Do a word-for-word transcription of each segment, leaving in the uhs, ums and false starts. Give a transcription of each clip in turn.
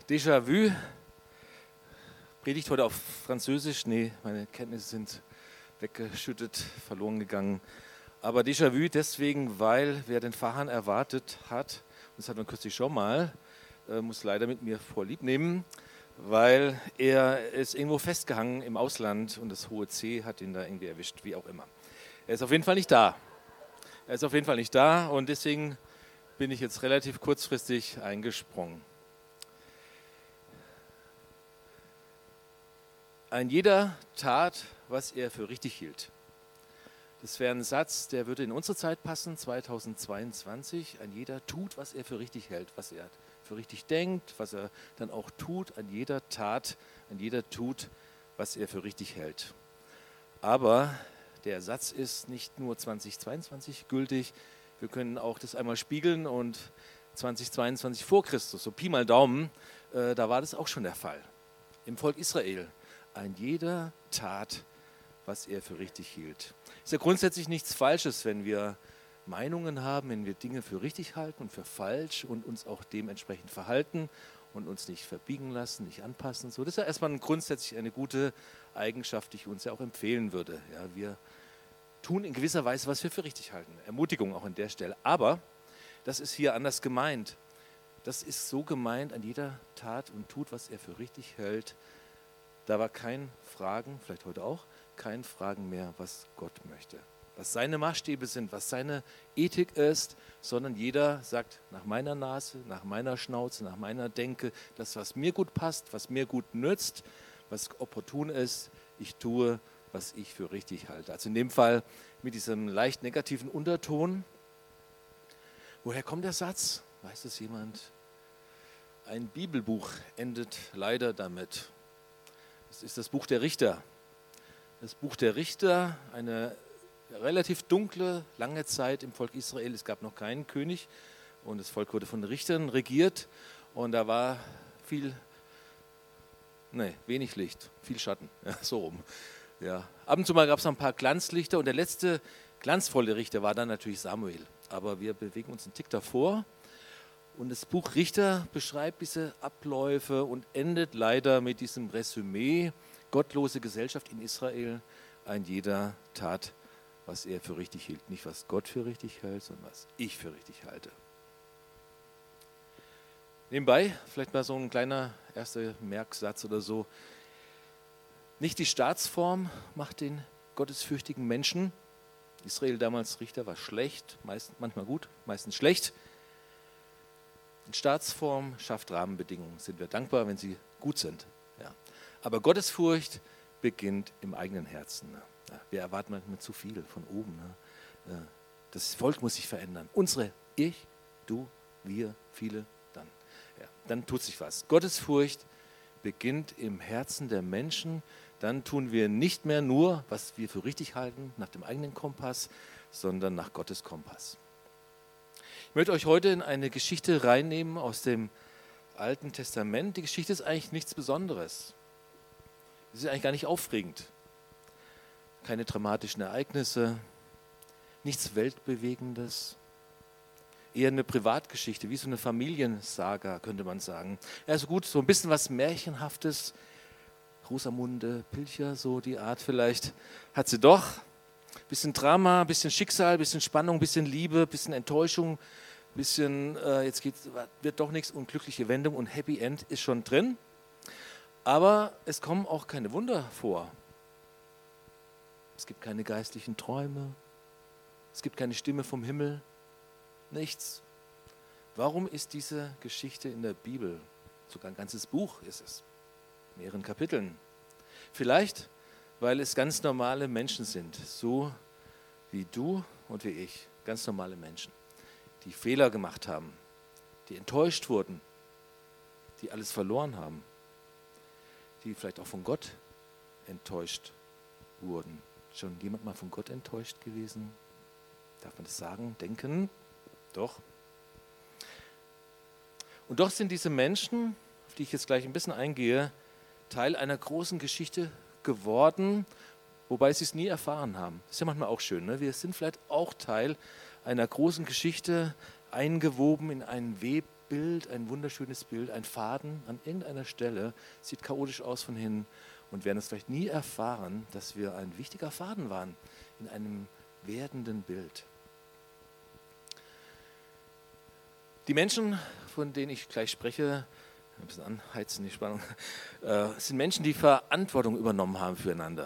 Déjà-vu. Predigt heute auf Französisch. Nee, meine Kenntnisse sind weggeschüttet, verloren gegangen. Aber Déjà-vu deswegen, weil wer den Pfarrhahn erwartet hat, und das hat man kürzlich schon mal, äh, muss leider mit mir vorlieb nehmen, weil er ist irgendwo festgehangen im Ausland und das hohe C hat ihn da irgendwie erwischt, wie auch immer. Er ist auf jeden Fall nicht da. Er ist auf jeden Fall nicht da und deswegen bin ich jetzt relativ kurzfristig eingesprungen. Ein jeder tat, was er für richtig hielt. Das wäre ein Satz, der würde in unsere Zeit passen, zweitausendzweiundzwanzig. Ein jeder tut, was er für richtig hält, was er für richtig denkt, was er dann auch tut. Ein jeder tat, ein jeder tut, was er für richtig hält. Aber der Satz ist nicht nur zweitausendzweiundzwanzig gültig. Wir können auch das einmal spiegeln und zweitausendzweiundzwanzig vor Christus, so Pi mal Daumen, äh, da war das auch schon der Fall. Im Volk Israel. Ein jeder tat, was er für richtig hielt. Ist ja grundsätzlich nichts Falsches, wenn wir Meinungen haben, wenn wir Dinge für richtig halten und für falsch und uns auch dementsprechend verhalten und uns nicht verbiegen lassen, nicht anpassen. So, das ist ja erstmal grundsätzlich eine gute Eigenschaft, die ich uns ja auch empfehlen würde. Ja, wir tun in gewisser Weise, was wir für richtig halten. Ermutigung auch an der Stelle. Aber das ist hier anders gemeint. Das ist so gemeint, an jeder tat und tut, was er für richtig hält. Da war kein Fragen, vielleicht heute auch, kein Fragen mehr, was Gott möchte. Was seine Maßstäbe sind, was seine Ethik ist, sondern jeder sagt nach meiner Nase, nach meiner Schnauze, nach meiner Denke, das, was mir gut passt, was mir gut nützt, was opportun ist, ich tue, was ich für richtig halte. Also in dem Fall mit diesem leicht negativen Unterton. Woher kommt der Satz? Weiß es jemand? Ein Bibelbuch endet leider damit. Das ist das Buch der Richter. Das Buch der Richter, eine relativ dunkle, lange Zeit im Volk Israel. Es gab noch keinen König und das Volk wurde von Richtern regiert. Und da war viel, nee, wenig Licht, viel Schatten, ja, so rum. Ja. Ab und zu mal gab es noch ein paar Glanzlichter und der letzte glanzvolle Richter war dann natürlich Samuel. Aber wir bewegen uns einen Tick davor. Und das Buch Richter beschreibt diese Abläufe und endet leider mit diesem Resümee, gottlose Gesellschaft in Israel, ein jeder tat, was er für richtig hielt. Nicht, was Gott für richtig hält, sondern was ich für richtig halte. Nebenbei, vielleicht mal so ein kleiner erster Merksatz oder so. Nicht die Staatsform macht den gottesfürchtigen Menschen. Israel damals Richter war schlecht, meist, manchmal gut, meistens schlecht. Die Staatsform schafft Rahmenbedingungen. Sind wir dankbar, wenn sie gut sind. Ja. Aber Gottesfurcht beginnt im eigenen Herzen. Ja. Wir erwarten manchmal zu viel von oben. Ne? Das Volk muss sich verändern. Unsere, ich, du, wir, viele, dann. Ja. Dann tut sich was. Gottesfurcht beginnt im Herzen der Menschen. Dann tun wir nicht mehr nur, was wir für richtig halten, nach dem eigenen Kompass, sondern nach Gottes Kompass. Ich möchte euch heute in eine Geschichte reinnehmen aus dem Alten Testament. Die Geschichte ist eigentlich nichts Besonderes. Sie ist eigentlich gar nicht aufregend. Keine dramatischen Ereignisse, nichts Weltbewegendes. Eher eine Privatgeschichte, wie so eine Familiensaga, könnte man sagen. Also gut, so ein bisschen was Märchenhaftes. Rosamunde Pilcher, so die Art vielleicht, hat sie doch. Bisschen Drama, bisschen Schicksal, bisschen Spannung, bisschen Liebe, bisschen Enttäuschung, bisschen, äh, jetzt geht's, wird doch nichts, unglückliche Wendung und Happy End ist schon drin. Aber es kommen auch keine Wunder vor. Es gibt keine geistlichen Träume, es gibt keine Stimme vom Himmel, nichts. Warum ist diese Geschichte in der Bibel? Sogar ein ganzes Buch ist es, in mehreren Kapiteln. Vielleicht, weil es ganz normale Menschen sind, so wie du und wie ich, ganz normale Menschen, die Fehler gemacht haben, die enttäuscht wurden, die alles verloren haben, die vielleicht auch von Gott enttäuscht wurden. Schon jemand mal von Gott enttäuscht gewesen? Darf man das sagen, denken? Doch. Und doch sind diese Menschen, auf die ich jetzt gleich ein bisschen eingehe, Teil einer großen Geschichte geworden, wobei sie es nie erfahren haben. Das ist ja manchmal auch schön. Ne? Wir sind vielleicht auch Teil einer großen Geschichte, eingewoben in ein Web, Bild, ein wunderschönes Bild, ein Faden an irgendeiner Stelle, sieht chaotisch aus von hinten und werden es vielleicht nie erfahren, dass wir ein wichtiger Faden waren in einem werdenden Bild. Die Menschen, von denen ich gleich spreche, ein bisschen anheizen, die Spannung, äh, sind Menschen, die Verantwortung übernommen haben füreinander,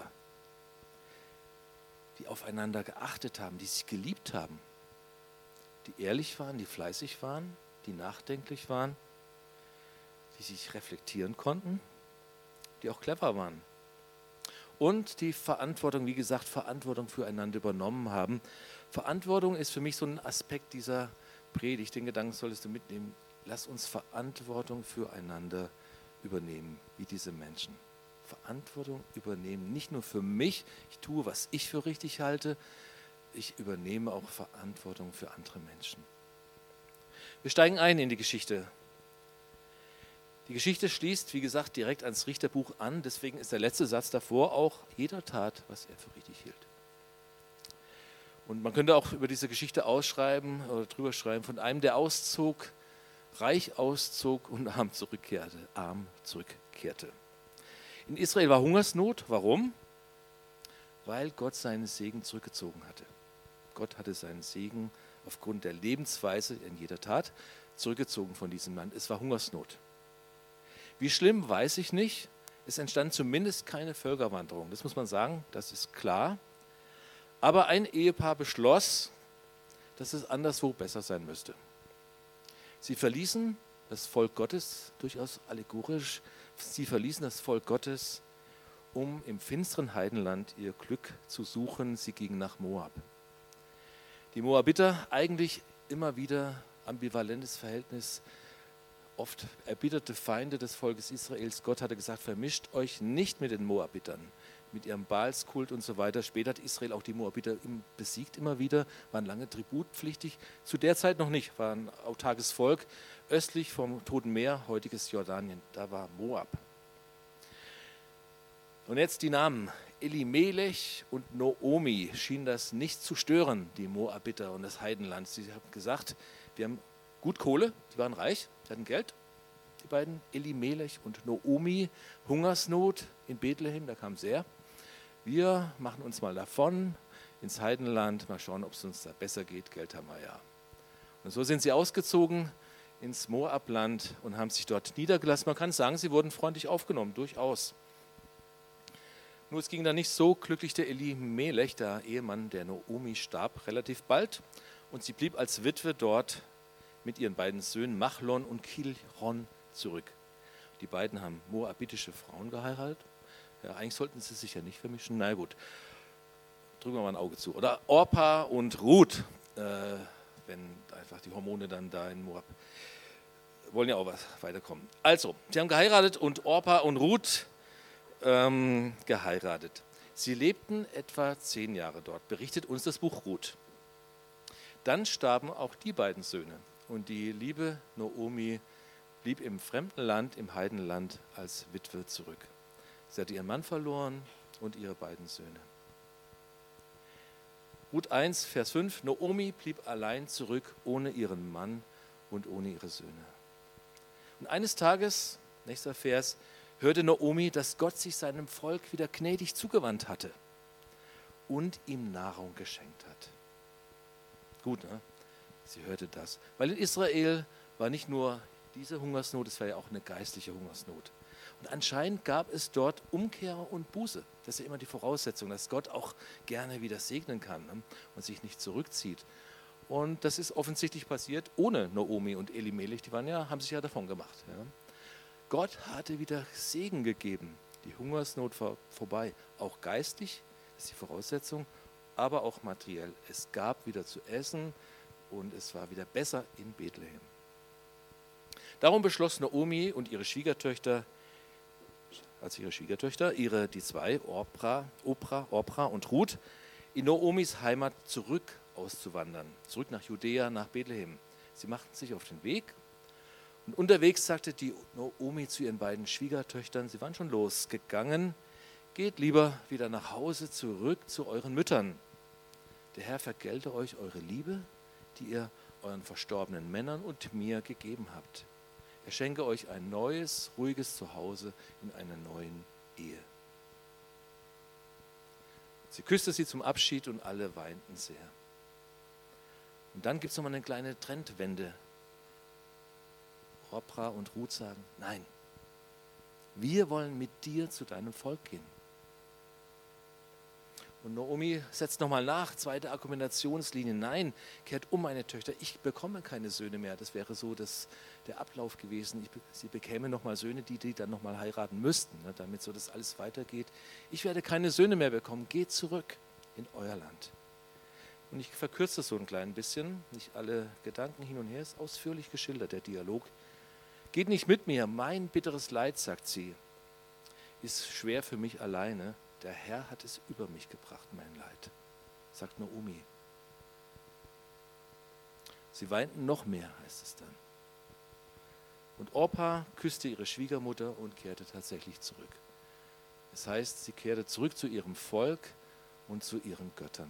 die aufeinander geachtet haben, die sich geliebt haben, die ehrlich waren, die fleißig waren, die nachdenklich waren, die sich reflektieren konnten, die auch clever waren und die Verantwortung, wie gesagt, Verantwortung füreinander übernommen haben. Verantwortung ist für mich so ein Aspekt dieser Predigt, den Gedanken solltest du mitnehmen. Lass uns Verantwortung füreinander übernehmen, wie diese Menschen. Verantwortung übernehmen, nicht nur für mich, ich tue, was ich für richtig halte, ich übernehme auch Verantwortung für andere Menschen. Wir steigen ein in die Geschichte. Die Geschichte schließt, wie gesagt, direkt ans Richterbuch an, deswegen ist der letzte Satz davor auch, jeder tat, was er für richtig hielt. Und man könnte auch über diese Geschichte ausschreiben oder drüber schreiben, von einem, der auszog, reich auszog und arm zurückkehrte, arm zurückkehrte. In Israel war Hungersnot. Warum? Weil Gott seinen Segen zurückgezogen hatte. Gott hatte seinen Segen aufgrund der Lebensweise in jeder Tat zurückgezogen von diesem Land. Es war Hungersnot. Wie schlimm, weiß ich nicht. Es entstand zumindest keine Völkerwanderung. Das muss man sagen, das ist klar. Aber ein Ehepaar beschloss, dass es anderswo besser sein müsste. Sie verließen das Volk Gottes, durchaus allegorisch, sie verließen das Volk Gottes, um im finsteren Heidenland ihr Glück zu suchen. Sie gingen nach Moab. Die Moabiter, eigentlich immer wieder ambivalentes Verhältnis, oft erbitterte Feinde des Volkes Israels. Gott hatte gesagt, vermischt euch nicht mit den Moabitern, mit ihrem Baalskult und so weiter. Später hat Israel auch die Moabiter besiegt immer wieder, waren lange tributpflichtig. Zu der Zeit noch nicht, waren ein autarkes Volk östlich vom Toten Meer, heutiges Jordanien. Da war Moab. Und jetzt die Namen. Elimelech und Noomi schienen das nicht zu stören, die Moabiter und das Heidenland. Sie haben gesagt, wir haben gut Kohle, die waren reich, die hatten Geld. Die beiden, Elimelech und Noomi, Hungersnot in Bethlehem, da kam es her. Wir machen uns mal davon ins Heidenland, mal schauen, ob es uns da besser geht, Geld haben wir ja. Und so sind sie ausgezogen ins Moabland und haben sich dort niedergelassen. Man kann sagen, sie wurden freundlich aufgenommen, durchaus. Nur es ging da nicht so glücklich. Der Elimelech, der Ehemann der Noomi, starb relativ bald und sie blieb als Witwe dort mit ihren beiden Söhnen Machlon und Kilchon zurück. Die beiden haben moabitische Frauen geheiratet. Ja, eigentlich sollten sie sich ja nicht vermischen. Na gut, drücken wir mal ein Auge zu. Oder Orpa und Ruth, äh, wenn einfach die Hormone dann da in Moab wollen ja auch was weiterkommen. Also, sie haben geheiratet und Orpa und Ruth ähm, geheiratet. Sie lebten etwa zehn Jahre dort, berichtet uns das Buch Ruth. Dann starben auch die beiden Söhne und die liebe Noomi blieb im fremden Land, im Heidenland als Witwe zurück. Sie hatte ihren Mann verloren und ihre beiden Söhne. Ruth eins, Vers fünf, Noomi blieb allein zurück, ohne ihren Mann und ohne ihre Söhne. Und eines Tages, nächster Vers, hörte Noomi, dass Gott sich seinem Volk wieder gnädig zugewandt hatte und ihm Nahrung geschenkt hat. Gut, ne? Sie hörte das. Weil in Israel war nicht nur diese Hungersnot, es war ja auch eine geistliche Hungersnot. Und anscheinend gab es dort Umkehr und Buße. Das ist ja immer die Voraussetzung, dass Gott auch gerne wieder segnen kann, ne? Und sich nicht zurückzieht. Und das ist offensichtlich passiert ohne Noomi und Elimelech. Die waren ja, haben sich ja davon gemacht. Ja? Gott hatte wieder Segen gegeben. Die Hungersnot war vorbei. Auch geistlich, das ist die Voraussetzung, aber auch materiell. Es gab wieder zu essen und es war wieder besser in Bethlehem. Darum beschloss Noomi und ihre Schwiegertöchter, als ihre Schwiegertöchter, ihre, die zwei, Orpa, Orpa, Orpa und Ruth, in Noomis Heimat zurück auszuwandern, zurück nach Judäa, nach Bethlehem. Sie machten sich auf den Weg und unterwegs sagte die Noomi zu ihren beiden Schwiegertöchtern, sie waren schon losgegangen, geht lieber wieder nach Hause zurück zu euren Müttern. Der Herr vergelte euch eure Liebe, die ihr euren verstorbenen Männern und mir gegeben habt. Er schenke euch ein neues, ruhiges Zuhause in einer neuen Ehe. Sie küsste sie zum Abschied und alle weinten sehr. Und dann gibt es nochmal eine kleine Trendwende. Orpa und Ruth sagen, nein, wir wollen mit dir zu deinem Volk gehen. Und Naomi setzt nochmal nach, zweite Argumentationslinie, nein, kehrt um, meine Töchter, ich bekomme keine Söhne mehr. Das wäre so das, der Ablauf gewesen. Ich, sie bekäme nochmal Söhne, die die dann nochmal heiraten müssten, ne, damit so das alles weitergeht. Ich werde keine Söhne mehr bekommen, geht zurück in euer Land. Und ich verkürze das so ein klein bisschen, nicht alle Gedanken hin und her, ist ausführlich geschildert, der Dialog. Geht nicht mit mir, mein bitteres Leid, sagt sie, ist schwer für mich alleine. Der Herr hat es über mich gebracht, mein Leid, sagt Naomi. Sie weinten noch mehr, heißt es dann. Und Orpa küsste ihre Schwiegermutter und kehrte tatsächlich zurück. Das heißt, sie kehrte zurück zu ihrem Volk und zu ihren Göttern.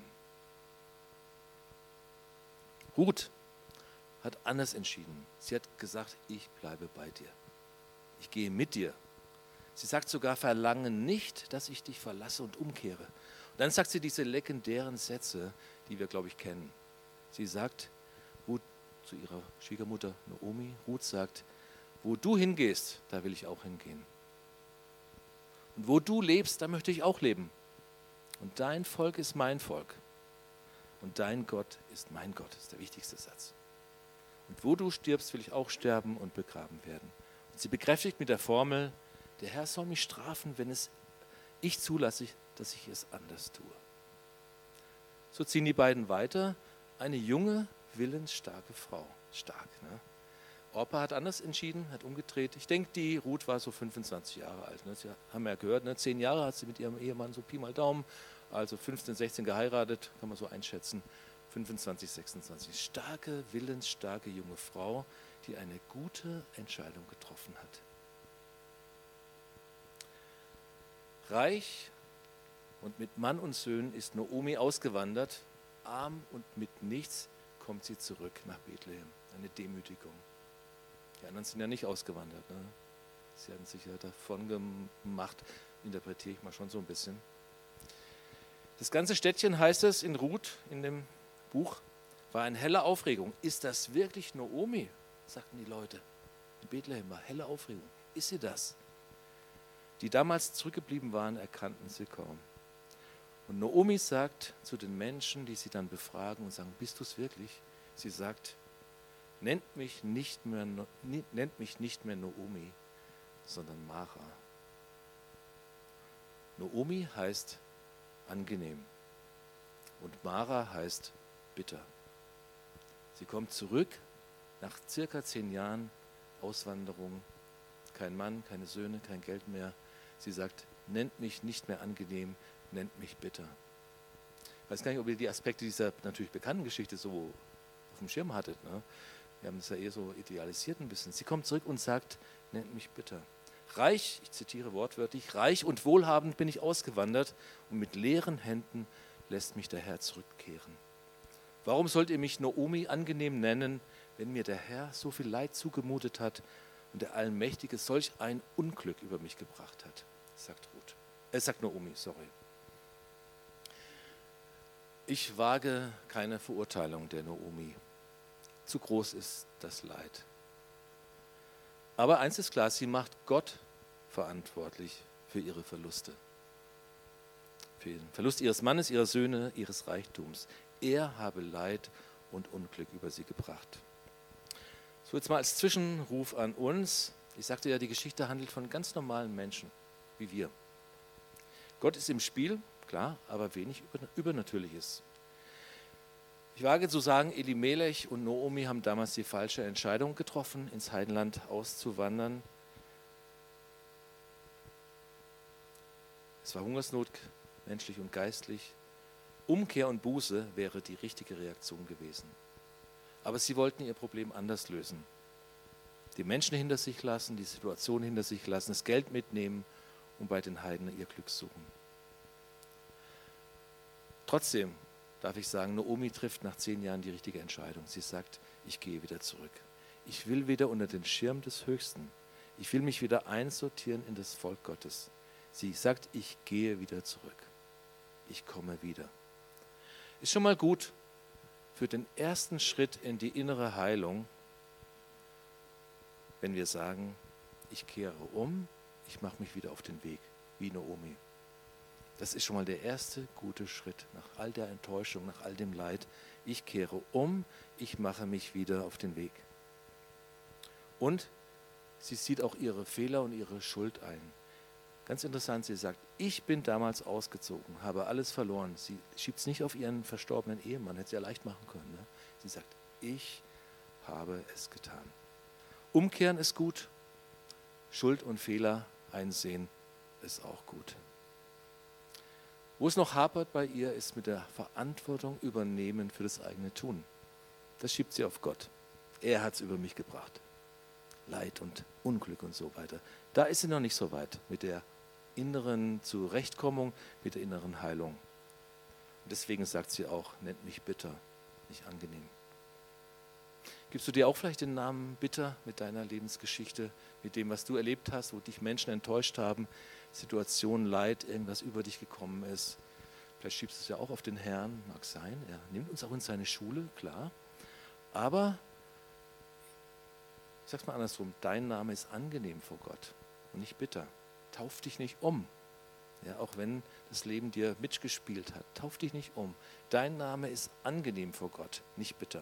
Ruth hat anders entschieden. Sie hat gesagt, ich bleibe bei dir. Ich gehe mit dir. Sie sagt sogar, verlange nicht, dass ich dich verlasse und umkehre. Und dann sagt sie diese legendären Sätze, die wir, glaube ich, kennen. Sie sagt, wo, zu ihrer Schwiegermutter Naomi, Ruth sagt, wo du hingehst, da will ich auch hingehen. Und wo du lebst, da möchte ich auch leben. Und dein Volk ist mein Volk. Und dein Gott ist mein Gott. Das ist der wichtigste Satz. Und wo du stirbst, will ich auch sterben und begraben werden. Und sie bekräftigt mit der Formel, der Herr soll mich strafen, wenn es ich zulasse, dass ich es anders tue. So ziehen die beiden weiter. Eine junge, willensstarke Frau. Stark, ne? Orpa hat anders entschieden, hat umgedreht. Ich denke, die Ruth war so fünfundzwanzig Jahre alt. Ne? Sie haben ja gehört, ne? zehn Jahre hat sie mit ihrem Ehemann so Pi mal Daumen, also fünfzehn, sechzehn geheiratet, kann man so einschätzen. fünfundzwanzig, sechsundzwanzig. Starke, willensstarke junge Frau, die eine gute Entscheidung getroffen hat. Reich und mit Mann und Söhnen ist Naomi ausgewandert. Arm und mit nichts kommt sie zurück nach Bethlehem. Eine Demütigung. Die anderen sind ja nicht ausgewandert. Ne? Sie hatten sich ja davon gemacht, interpretiere ich mal schon so ein bisschen. Das ganze Städtchen, heißt es in Ruth, in dem Buch, war in heller Aufregung. Ist das wirklich Naomi? Sagten die Leute. In Bethlehem war helle Aufregung. Ist sie das? Die damals zurückgeblieben waren, erkannten sie kaum. Und Naomi sagt zu den Menschen, die sie dann befragen und sagen, bist du es wirklich? Sie sagt, nennt mich nicht mehr, nennt mich nicht mehr Naomi, sondern Mara. Naomi heißt angenehm und Mara heißt bitter. Sie kommt zurück nach circa zehn Jahren Auswanderung. Kein Mann, keine Söhne, kein Geld mehr. Sie sagt, nennt mich nicht mehr angenehm, nennt mich bitter. Ich weiß gar nicht, ob ihr die Aspekte dieser natürlich bekannten Geschichte so auf dem Schirm hattet. Ne? Wir haben es ja eher so idealisiert ein bisschen. Sie kommt zurück und sagt, nennt mich bitter. Reich, ich zitiere wortwörtlich, reich und wohlhabend bin ich ausgewandert und mit leeren Händen lässt mich der Herr zurückkehren. Warum sollt ihr mich Naomi angenehm nennen, wenn mir der Herr so viel Leid zugemutet hat und der Allmächtige solch ein Unglück über mich gebracht hat, sagt Ruth. Er äh, sagt Naomi, sorry. Ich wage keine Verurteilung der Naomi. Zu groß ist das Leid. Aber eins ist klar, sie macht Gott verantwortlich für ihre Verluste. Für den Verlust ihres Mannes, ihrer Söhne, ihres Reichtums. Er habe Leid und Unglück über sie gebracht. So, jetzt mal als Zwischenruf an uns. Ich sagte ja, die Geschichte handelt von ganz normalen Menschen, wie wir. Gott ist im Spiel, klar, aber wenig Übernatürliches. Ich wage zu sagen, Elimelech und Naomi haben damals die falsche Entscheidung getroffen, ins Heidenland auszuwandern. Es war Hungersnot, menschlich und geistlich. Umkehr und Buße wäre die richtige Reaktion gewesen. Aber sie wollten ihr Problem anders lösen. Die Menschen hinter sich lassen, die Situation hinter sich lassen, das Geld mitnehmen und bei den Heiden ihr Glück suchen. Trotzdem, darf ich sagen, Naomi trifft nach zehn Jahren die richtige Entscheidung. Sie sagt, ich gehe wieder zurück. Ich will wieder unter den Schirm des Höchsten. Ich will mich wieder einsortieren in das Volk Gottes. Sie sagt, ich gehe wieder zurück. Ich komme wieder. Ist schon mal gut für den ersten Schritt in die innere Heilung, wenn wir sagen, ich kehre um, ich mache mich wieder auf den Weg, wie Naomi. Das ist schon mal der erste gute Schritt nach all der Enttäuschung, nach all dem Leid. Ich kehre um, ich mache mich wieder auf den Weg. Und sie sieht auch ihre Fehler und ihre Schuld ein. Ganz interessant, sie sagt, ich bin damals ausgezogen, habe alles verloren. Sie schiebt es nicht auf ihren verstorbenen Ehemann, hätte sie ja leicht machen können. Ne? Sie sagt, ich habe es getan. Umkehren ist gut, Schuld und Fehler einsehen ist auch gut. Wo es noch hapert bei ihr, ist mit der Verantwortung übernehmen für das eigene Tun. Das schiebt sie auf Gott. Er hat es über mich gebracht. Leid und Unglück und so weiter. Da ist sie noch nicht so weit mit der inneren Zurechtkommung, mit der inneren Heilung. Und deswegen sagt sie auch, nennt mich bitter, nicht angenehm. Gibst du dir auch vielleicht den Namen bitter mit deiner Lebensgeschichte, mit dem, was du erlebt hast, wo dich Menschen enttäuscht haben, Situationen, Leid, irgendwas über dich gekommen ist? Vielleicht schiebst du es ja auch auf den Herrn, mag sein. Er nimmt uns auch in seine Schule, klar. Aber, ich sag's mal andersrum, dein Name ist angenehm vor Gott und nicht bitter. Tauf dich nicht um. Ja, auch wenn das Leben dir mitgespielt hat, tauf dich nicht um. Dein Name ist angenehm vor Gott, nicht bitter.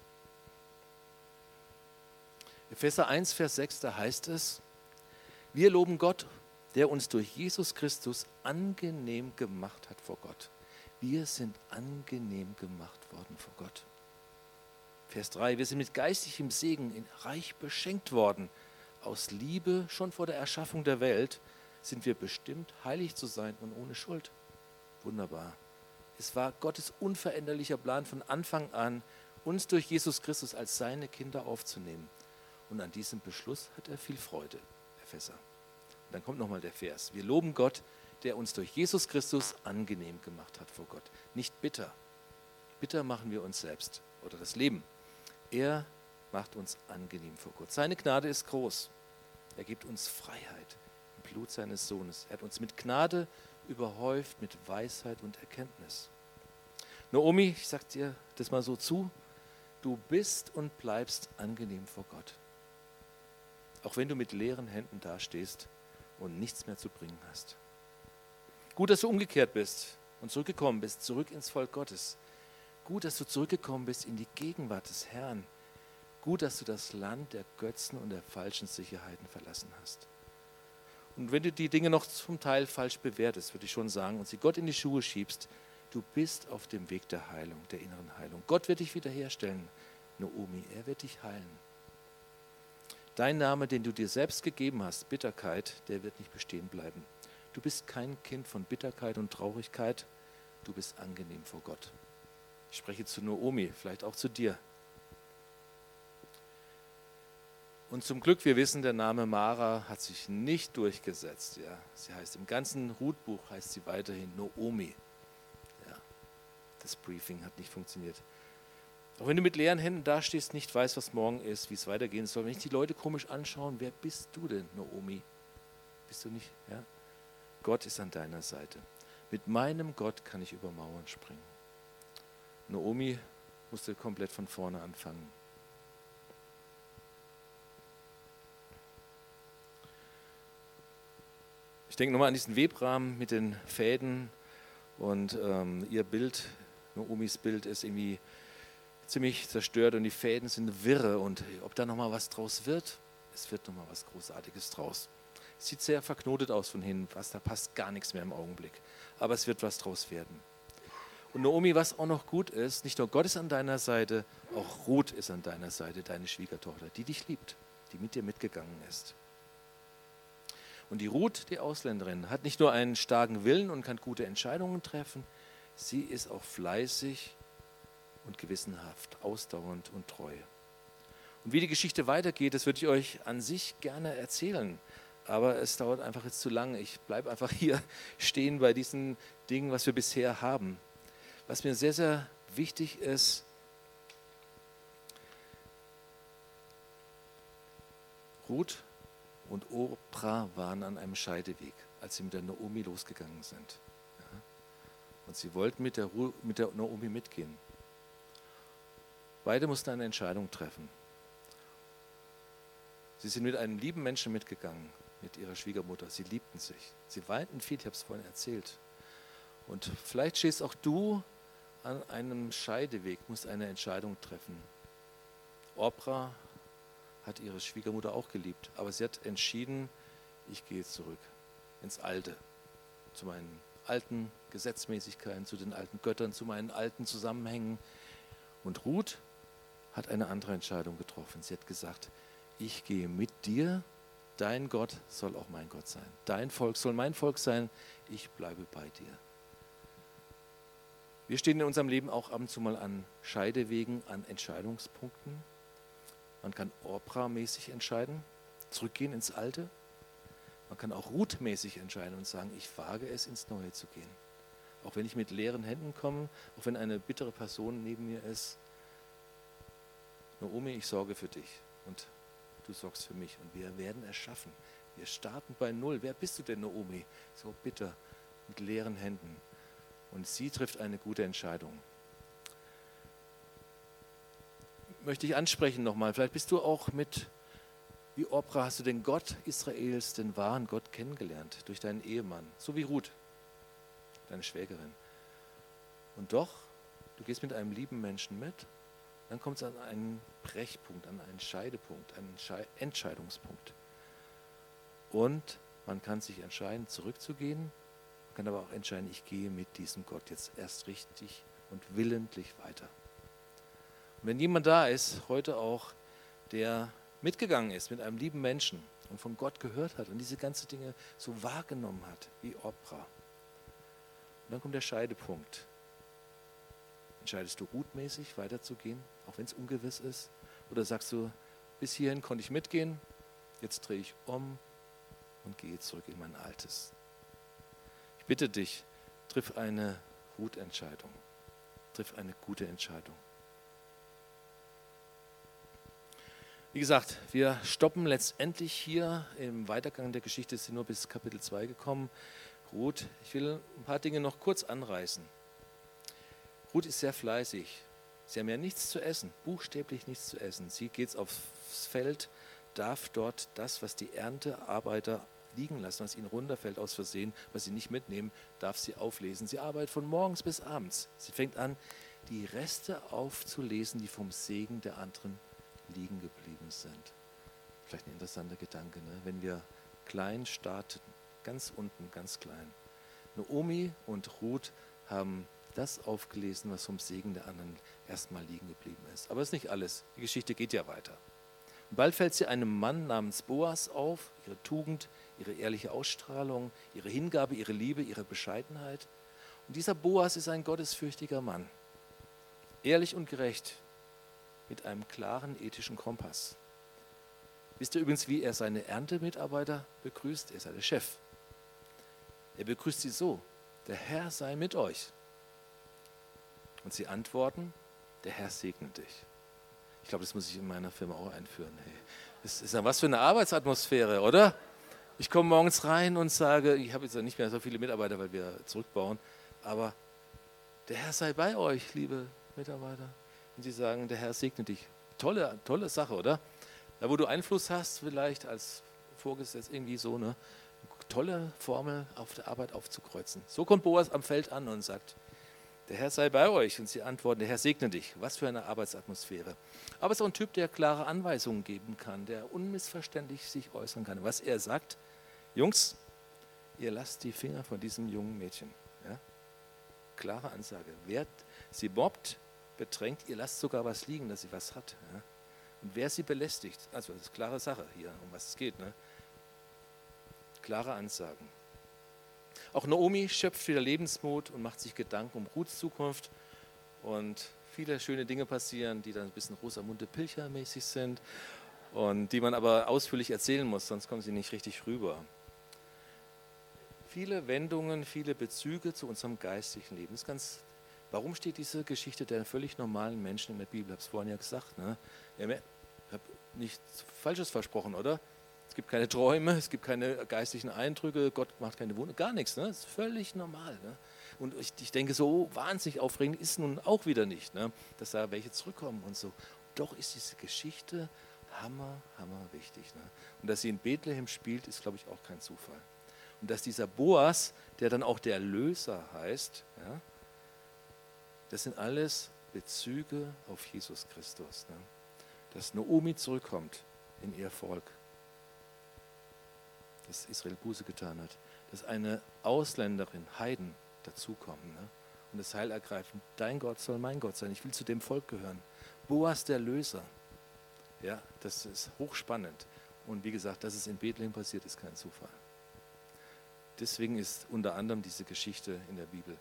Epheser eins, Vers sechs, da heißt es, wir loben Gott, der uns durch Jesus Christus angenehm gemacht hat vor Gott. Wir sind angenehm gemacht worden vor Gott. Vers drei, wir sind mit geistigem Segen in reich beschenkt worden. Aus Liebe, schon vor der Erschaffung der Welt, sind wir bestimmt, heilig zu sein und ohne Schuld. Wunderbar. Es war Gottes unveränderlicher Plan von Anfang an, uns durch Jesus Christus als seine Kinder aufzunehmen. Und an diesem Beschluss hat er viel Freude, Epheser. Und dann kommt nochmal der Vers. Wir loben Gott, der uns durch Jesus Christus angenehm gemacht hat vor Gott. Nicht bitter. Bitter machen wir uns selbst oder das Leben. Er macht uns angenehm vor Gott. Seine Gnade ist groß. Er gibt uns Freiheit im Blut seines Sohnes. Er hat uns mit Gnade überhäuft, mit Weisheit und Erkenntnis. Naomi, ich sage dir das mal so zu, du bist und bleibst angenehm vor Gott. Auch wenn du mit leeren Händen dastehst und nichts mehr zu bringen hast. Gut, dass du umgekehrt bist und zurückgekommen bist, zurück ins Volk Gottes. Gut, dass du zurückgekommen bist in die Gegenwart des Herrn. Gut, dass du das Land der Götzen und der falschen Sicherheiten verlassen hast. Und wenn du die Dinge noch zum Teil falsch bewertest, würde ich schon sagen, und sie Gott in die Schuhe schiebst, du bist auf dem Weg der Heilung, der inneren Heilung. Gott wird dich wiederherstellen, Naomi, er wird dich heilen. Dein Name, den du dir selbst gegeben hast, Bitterkeit, der wird nicht bestehen bleiben. Du bist kein Kind von Bitterkeit und Traurigkeit, du bist angenehm vor Gott. Ich spreche zu Naomi, vielleicht auch zu dir. Und zum Glück, wir wissen, der Name Mara hat sich nicht durchgesetzt. Ja. Sie heißt im ganzen Rutbuch heißt sie weiterhin Naomi. Ja. Das Briefing hat nicht funktioniert. Auch wenn du mit leeren Händen dastehst, nicht weißt, was morgen ist, wie es weitergehen soll, wenn dich die Leute komisch anschauen, wer bist du denn, Naomi? Bist du nicht? Ja? Gott ist an deiner Seite. Mit meinem Gott kann ich über Mauern springen. Naomi musste komplett von vorne anfangen. Ich denke nochmal an diesen Webrahmen mit den Fäden und ähm, ihr Bild, Naomis Bild ist irgendwie ziemlich zerstört und die Fäden sind wirre und ob da nochmal was draus wird, es wird nochmal was Großartiges draus. Es sieht sehr verknotet aus von hinten, was, da passt gar nichts mehr im Augenblick, aber es wird was draus werden. Und Naomi, was auch noch gut ist, nicht nur Gott ist an deiner Seite, auch Ruth ist an deiner Seite, deine Schwiegertochter, die dich liebt, die mit dir mitgegangen ist. Und die Ruth, die Ausländerin, hat nicht nur einen starken Willen und kann gute Entscheidungen treffen, sie ist auch fleißig und gewissenhaft, ausdauernd und treu. Und wie die Geschichte weitergeht, das würde ich euch an sich gerne erzählen. Aber es dauert einfach jetzt zu lange. Ich bleibe einfach hier stehen bei diesen Dingen, was wir bisher haben. Was mir sehr, sehr wichtig ist, Ruth und Orpa waren an einem Scheideweg, als sie mit der Naomi losgegangen sind. Ja. Und sie wollten mit der, Ru- mit der Naomi mitgehen. Beide mussten eine Entscheidung treffen. Sie sind mit einem lieben Menschen mitgegangen, mit ihrer Schwiegermutter. Sie liebten sich. Sie weinten viel, ich habe es vorhin erzählt. Und vielleicht stehst auch du an einem Scheideweg, musst eine Entscheidung treffen. Orpa hat ihre Schwiegermutter auch geliebt, aber sie hat entschieden, ich gehe zurück ins Alte, zu meinen alten Gesetzmäßigkeiten, zu den alten Göttern, zu meinen alten Zusammenhängen. Und Ruth hat eine andere Entscheidung getroffen. Sie hat gesagt, ich gehe mit dir, dein Gott soll auch mein Gott sein. Dein Volk soll mein Volk sein, ich bleibe bei dir. Wir stehen in unserem Leben auch ab und zu mal an Scheidewegen, an Entscheidungspunkten. Man kann Orpa-mäßig entscheiden, zurückgehen ins Alte. Man kann auch Ruth-mäßig entscheiden und sagen, ich wage es, ins Neue zu gehen. Auch wenn ich mit leeren Händen komme, auch wenn eine bittere Person neben mir ist. Naomi, ich sorge für dich und du sorgst für mich. Und wir werden es schaffen. Wir starten bei Null. Wer bist du denn, Naomi? So bitter, mit leeren Händen. Und sie trifft eine gute Entscheidung. Möchte ich ansprechen nochmal. Vielleicht bist du auch mit, wie Orpa, hast du den Gott Israels, den wahren Gott kennengelernt, durch deinen Ehemann, so wie Ruth, deine Schwägerin. Und doch, du gehst mit einem lieben Menschen mit, dann kommt es an einen Brechpunkt, an einen Scheidepunkt, einen Schei- Entscheidungspunkt. Und man kann sich entscheiden, zurückzugehen, man kann aber auch entscheiden, ich gehe mit diesem Gott jetzt erst richtig und willentlich weiter. Und wenn jemand da ist, heute auch, der mitgegangen ist mit einem lieben Menschen und von Gott gehört hat und diese ganzen Dinge so wahrgenommen hat, wie Orpa. Und dann kommt der Scheidepunkt. Entscheidest du gutmäßig weiterzugehen, auch wenn es ungewiss ist? Oder sagst du, bis hierhin konnte ich mitgehen, jetzt drehe ich um und gehe zurück in mein Altes. Ich bitte dich, triff eine Ruth-Entscheidung, triff eine gute Entscheidung. Wie gesagt, wir stoppen letztendlich hier im Weitergang der Geschichte, sind nur bis Kapitel zwei gekommen. Ruth, ich will ein paar Dinge noch kurz anreißen. Ruth ist sehr fleißig. Sie haben ja nichts zu essen, buchstäblich nichts zu essen. Sie geht aufs Feld, darf dort das, was die Erntearbeiter liegen lassen, was ihnen runterfällt aus Versehen, was sie nicht mitnehmen, darf sie auflesen. Sie arbeitet von morgens bis abends. Sie fängt an, die Reste aufzulesen, die vom Segen der anderen liegen geblieben sind. Vielleicht ein interessanter Gedanke, ne? Wenn wir klein starten, ganz unten, ganz klein. Naomi und Ruth haben das aufgelesen, was vom Segen der anderen erstmal liegen geblieben ist. Aber es ist nicht alles. Die Geschichte geht ja weiter. Und bald fällt sie einem Mann namens Boas auf, ihre Tugend, ihre ehrliche Ausstrahlung, ihre Hingabe, ihre Liebe, ihre Bescheidenheit. Und dieser Boas ist ein gottesfürchtiger Mann. Ehrlich und gerecht, mit einem klaren ethischen Kompass. Wisst ihr übrigens, wie er seine Erntemitarbeiter begrüßt? Er ist der Chef. Er begrüßt sie so: Der Herr sei mit euch. Und sie antworten: Der Herr segne dich. Ich glaube, das muss ich in meiner Firma auch einführen. Hey, das ist ja was für eine Arbeitsatmosphäre, oder? Ich komme morgens rein und sage, ich habe jetzt ja nicht mehr so viele Mitarbeiter, weil wir zurückbauen, aber der Herr sei bei euch, liebe Mitarbeiter. Und sie sagen, der Herr segne dich. Tolle, tolle Sache, oder? Da, wo du Einfluss hast, vielleicht als Vorgesetzter irgendwie so eine tolle Formel auf der Arbeit aufzukreuzen. So kommt Boas am Feld an und sagt, der Herr sei bei euch. Und sie antworten, der Herr segne dich. Was für eine Arbeitsatmosphäre. Aber es ist auch ein Typ, der klare Anweisungen geben kann, der unmissverständlich sich äußern kann. Was er sagt, Jungs, ihr lasst die Finger von diesem jungen Mädchen. Ja? Klare Ansage. Wer sie mobbt, bedrängt, ihr lasst sogar was liegen, dass sie was hat. Ja? Und wer sie belästigt, also das ist eine klare Sache hier, um was es geht. Ne? Klare Ansagen. Auch Naomi schöpft wieder Lebensmut und macht sich Gedanken um Ruths Zukunft. Und viele schöne Dinge passieren, die dann ein bisschen Rosamunde Pilcher-mäßig sind und die man aber ausführlich erzählen muss, sonst kommen sie nicht richtig rüber. Viele Wendungen, viele Bezüge zu unserem geistlichen Leben. Das ist ganz Warum steht diese Geschichte der völlig normalen Menschen in der Bibel? Ich habe es vorhin ja gesagt. Ne? Ich habe nichts Falsches versprochen, oder? Es gibt keine Träume, es gibt keine geistlichen Eindrücke, Gott macht keine Wunder, gar nichts. Ne? Das ist völlig normal. Ne? Und ich, ich denke, so wahnsinnig aufregend ist nun auch wieder nicht, ne? Dass da welche zurückkommen und so. Doch ist diese Geschichte hammer, hammer wichtig. Ne? Und dass sie in Bethlehem spielt, ist, glaube ich, auch kein Zufall. Und dass dieser Boas, der dann auch der Erlöser heißt, ja, das sind alles Bezüge auf Jesus Christus. Ne? Dass Naomi zurückkommt in ihr Volk, dass Israel Buße getan hat, dass eine Ausländerin, Heiden, dazukommen, ne? Und das Heil ergreifen. Dein Gott soll mein Gott sein. Ich will zu dem Volk gehören. Boas der Löser. Ja, das ist hochspannend. Und wie gesagt, dass es in Bethlehem passiert, ist kein Zufall. Deswegen ist unter anderem diese Geschichte in der Bibel.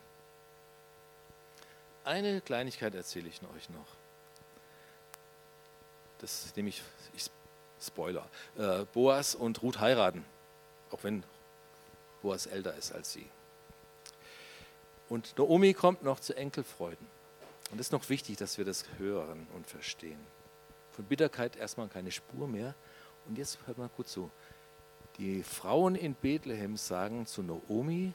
Eine Kleinigkeit erzähle ich euch noch. Das nehme ich, ich Spoiler. Äh, Boas und Ruth heiraten, auch wenn Boas älter ist als sie. Und Naomi kommt noch zu Enkelfreuden. Und es ist noch wichtig, dass wir das hören und verstehen. Von Bitterkeit erstmal keine Spur mehr. Und jetzt hört mal gut zu. Die Frauen in Bethlehem sagen zu Naomi,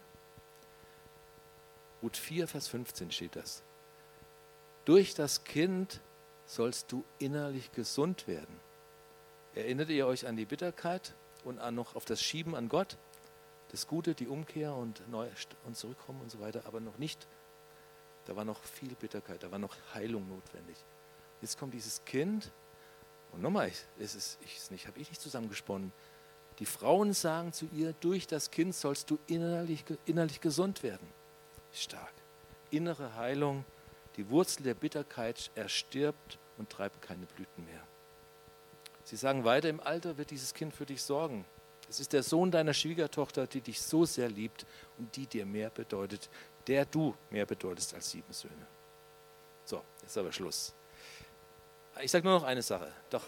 Ruth vier, Vers fünfzehn steht das, durch das Kind sollst du innerlich gesund werden. Erinnert ihr euch an die Bitterkeit und an noch auf das Schieben an Gott? Das Gute, die Umkehr und, neu und zurückkommen und so weiter, aber noch nicht. Da war noch viel Bitterkeit, da war noch Heilung notwendig. Jetzt kommt dieses Kind und nochmal, es ist, ich, habe ich nicht zusammengesponnen. Die Frauen sagen zu ihr, durch das Kind sollst du innerlich, innerlich gesund werden. Stark. Innere Heilung, die Wurzel der Bitterkeit erstirbt und treibt keine Blüten mehr. Sie sagen weiter, im Alter wird dieses Kind für dich sorgen. Es ist der Sohn deiner Schwiegertochter, die dich so sehr liebt und die dir mehr bedeutet, der du mehr bedeutest als sieben Söhne. So, jetzt aber Schluss. Ich sage nur noch eine Sache. Doch.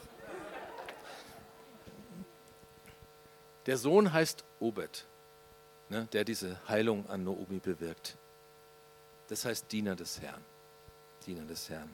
Der Sohn heißt Obed, ne, der diese Heilung an Naomi bewirkt. Das heißt Diener des Herrn. Diener des Herrn.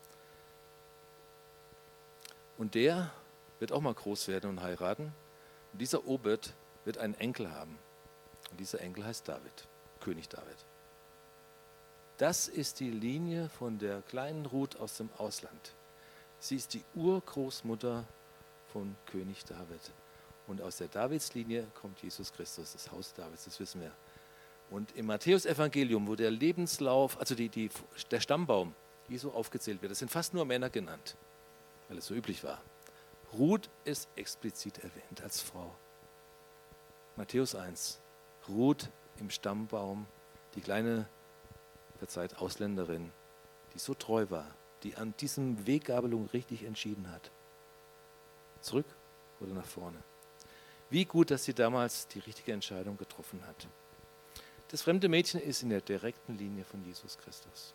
Und der wird auch mal groß werden und heiraten. Und dieser Obed wird einen Enkel haben. Und dieser Enkel heißt David, König David. Das ist die Linie von der kleinen Ruth aus dem Ausland. Sie ist die Urgroßmutter von König David. Und aus der Davidslinie kommt Jesus Christus, das Haus Davids, das wissen wir. Und im Matthäusevangelium, wo der Lebenslauf, also die, die, der Stammbaum Jesu aufgezählt wird, das sind fast nur Männer genannt, weil es so üblich war. Ruth ist explizit erwähnt als Frau. Matthäus eins, Ruth im Stammbaum, die kleine, verzeiht, Ausländerin, die so treu war, die an diesem Weggabelung richtig entschieden hat. Zurück oder nach vorne. Wie gut, dass sie damals die richtige Entscheidung getroffen hat. Das fremde Mädchen ist in der direkten Linie von Jesus Christus.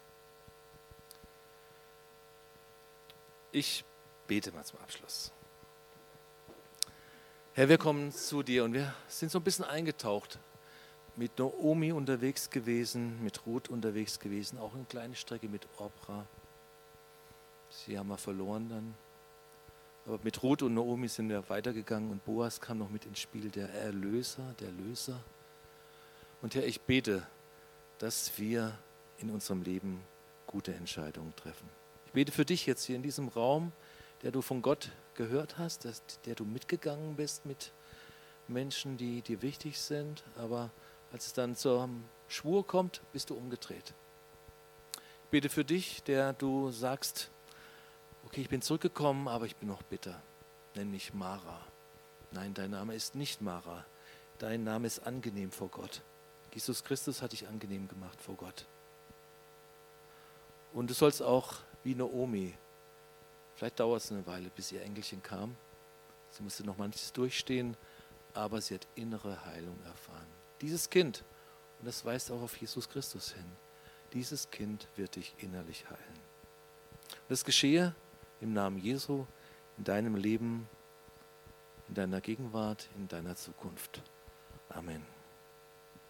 Ich bete mal zum Abschluss. Herr, wir kommen zu dir und wir sind so ein bisschen eingetaucht, mit Naomi unterwegs gewesen, mit Ruth unterwegs gewesen, auch eine kleine Strecke mit Orpra. Sie haben wir verloren dann. Aber mit Ruth und Naomi sind wir weitergegangen und Boas kam noch mit ins Spiel, der Erlöser, der Löser. Und Herr, ich bete, dass wir in unserem Leben gute Entscheidungen treffen. Ich bete für dich jetzt hier in diesem Raum, der du von Gott gehört hast, dass, der du mitgegangen bist mit Menschen, die dir wichtig sind, aber als es dann zum Schwur kommt, bist du umgedreht. Ich bete für dich, der du sagst, okay, ich bin zurückgekommen, aber ich bin noch bitter. Nenn mich Mara. Nein, dein Name ist nicht Mara. Dein Name ist angenehm vor Gott. Jesus Christus hat dich angenehm gemacht vor Gott. Und du sollst auch wie Naomi, vielleicht dauert es eine Weile, bis ihr Enkelchen kam. Sie musste noch manches durchstehen, aber sie hat innere Heilung erfahren. Dieses Kind, und das weist auch auf Jesus Christus hin, dieses Kind wird dich innerlich heilen. Und das geschehe im Namen Jesu, in deinem Leben, in deiner Gegenwart, in deiner Zukunft. Amen.